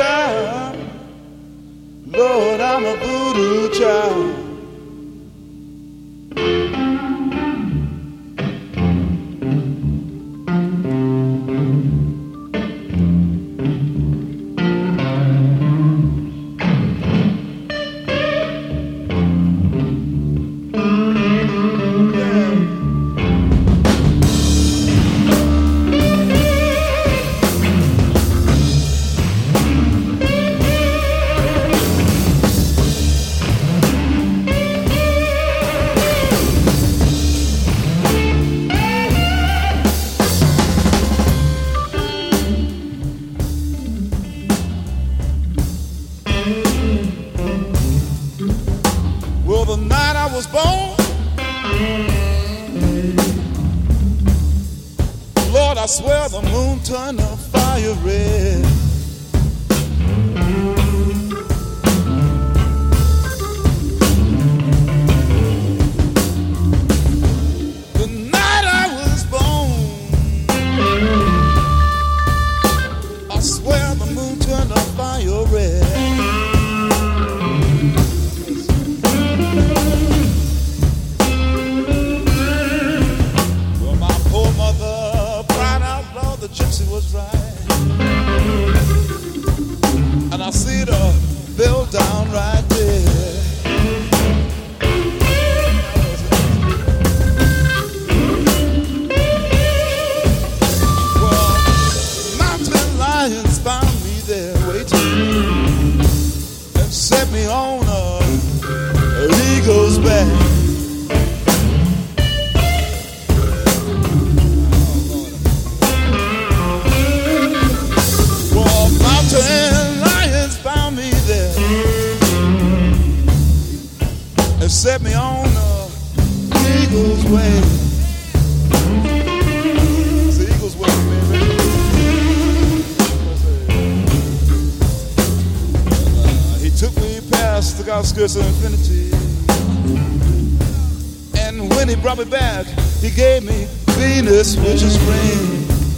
child. Lord, I'm a voodoo child. Well, the night I was born, Lord, I swear the moon turned the fire red. The night I was born, I swear the moon turned the fire red. The gypsy was right, and I see the bill down right there. Well, mountain lions found me there waiting and set me on an eagle's back. Lions found me there and set me on the eagle's way. It's the eagle's way, baby. He took me past the outskirts of infinity, and when he brought me back, he gave me Venus, which is spring.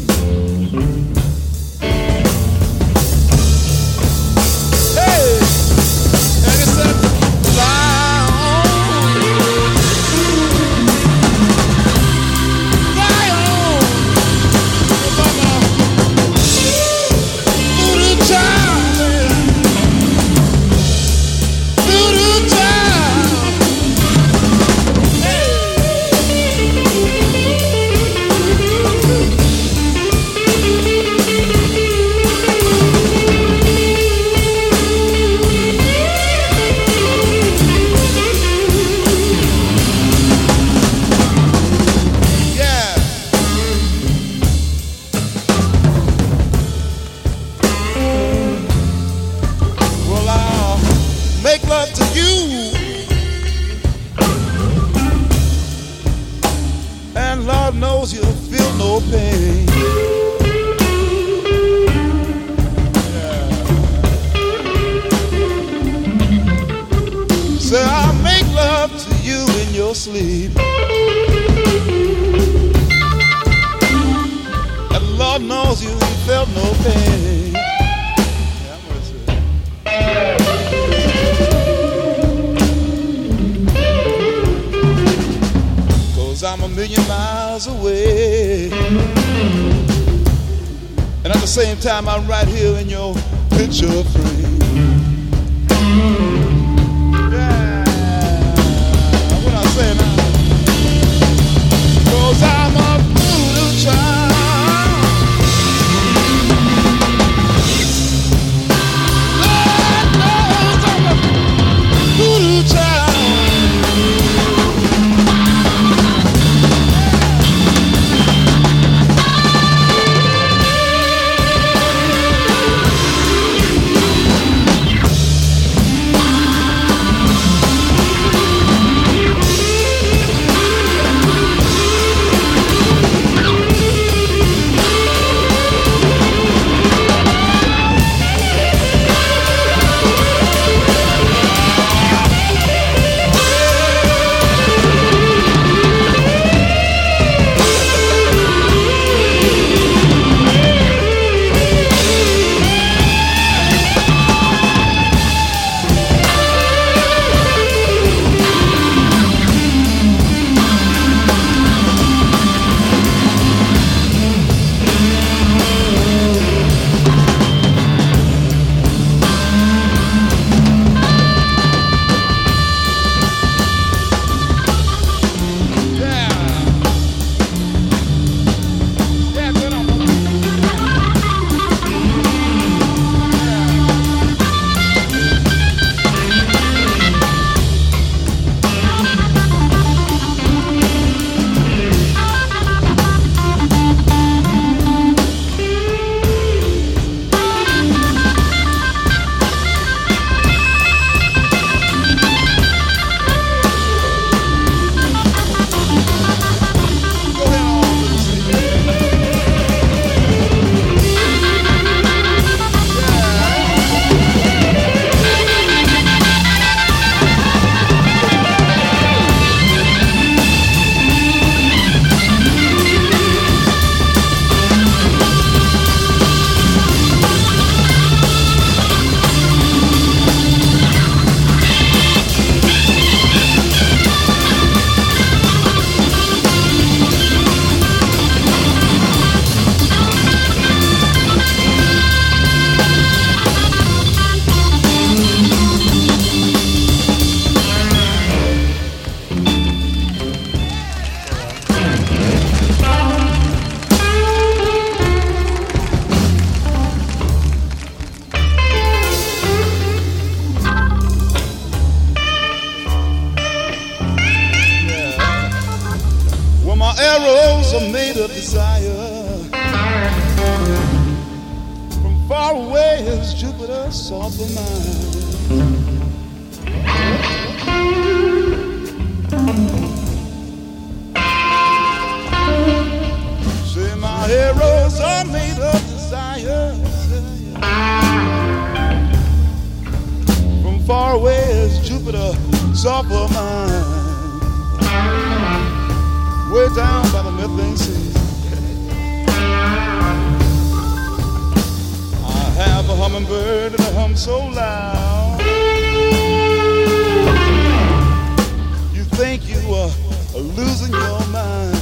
Make love to you, and Lord knows you'll feel no pain. Yeah. So I'll make love to you in your sleep, and Lord knows you ain't felt no pain. I'm a million miles away, and at the same time I'm right here in your picture frame. Yeah, what I say now? 'Cause I'm a voodoo child. Lord knows I'm a voodoo child. far away as Jupiter softly mine. Say my heroes are made of desire. From far away as Jupiter softly mine. Way down by the methane seas. I have a hummingbird and a hum so loud. You think you are losing your mind.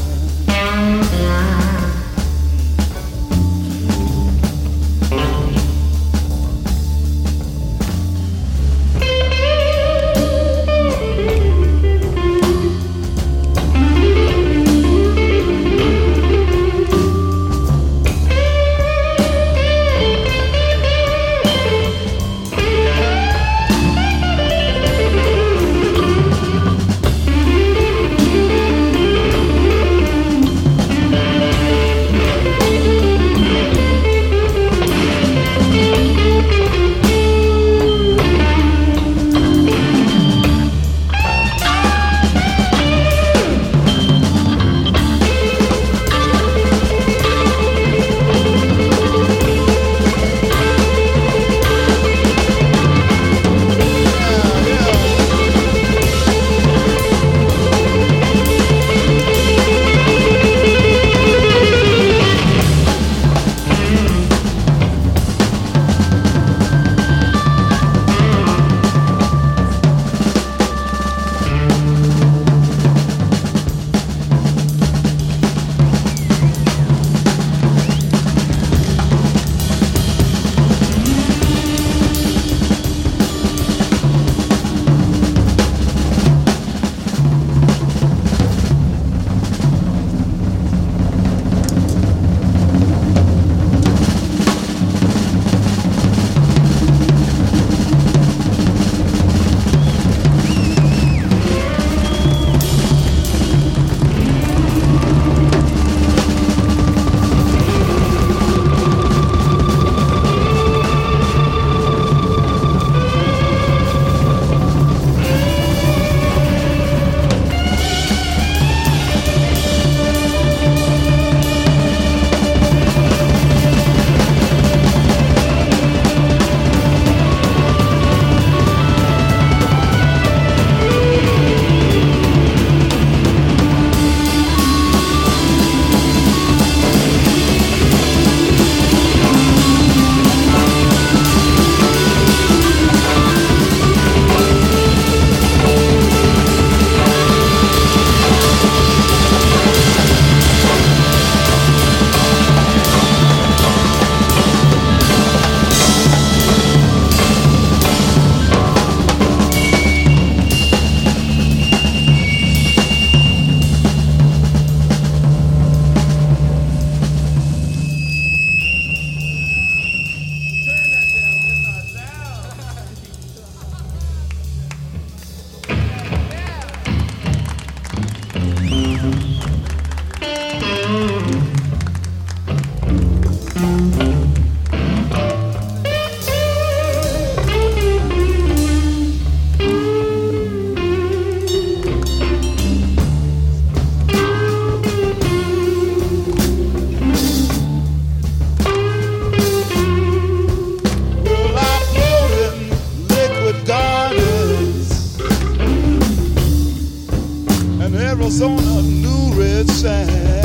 Arizona, new red sand.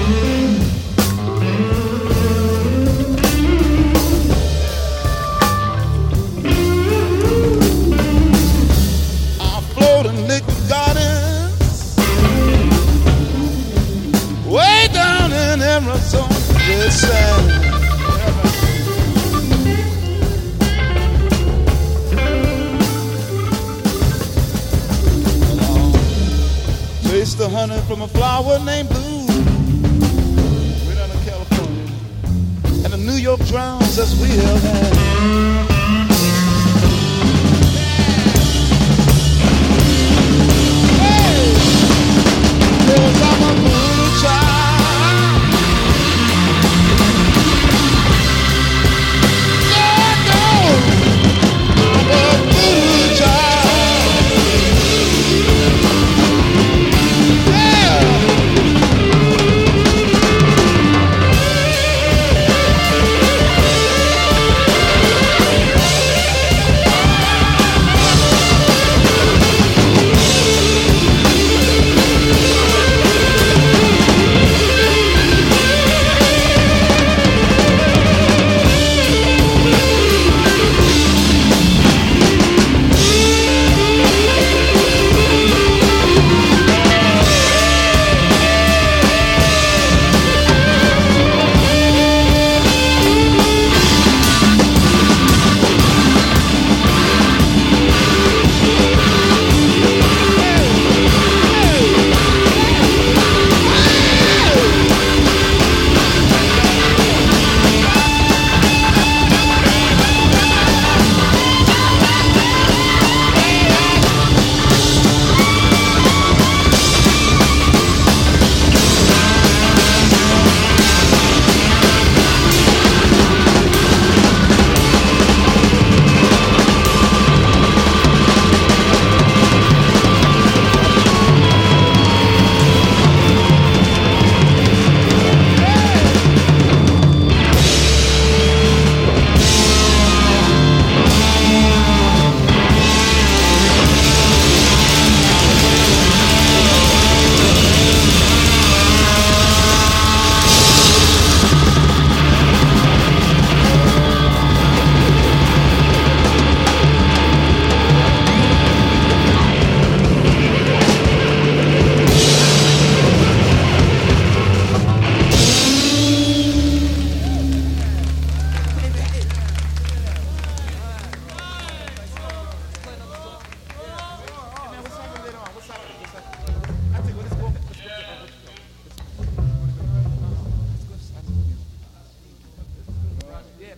I float in liquid gardens, way down in Arizona, red sand. Taste the honey from a flower named Blue, way down in California, and the New York drowns as we held hands. Hey, 'cause I'm a blue child.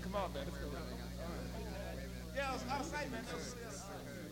Come on, man. Let's go. Yeah, I was out of sight, man.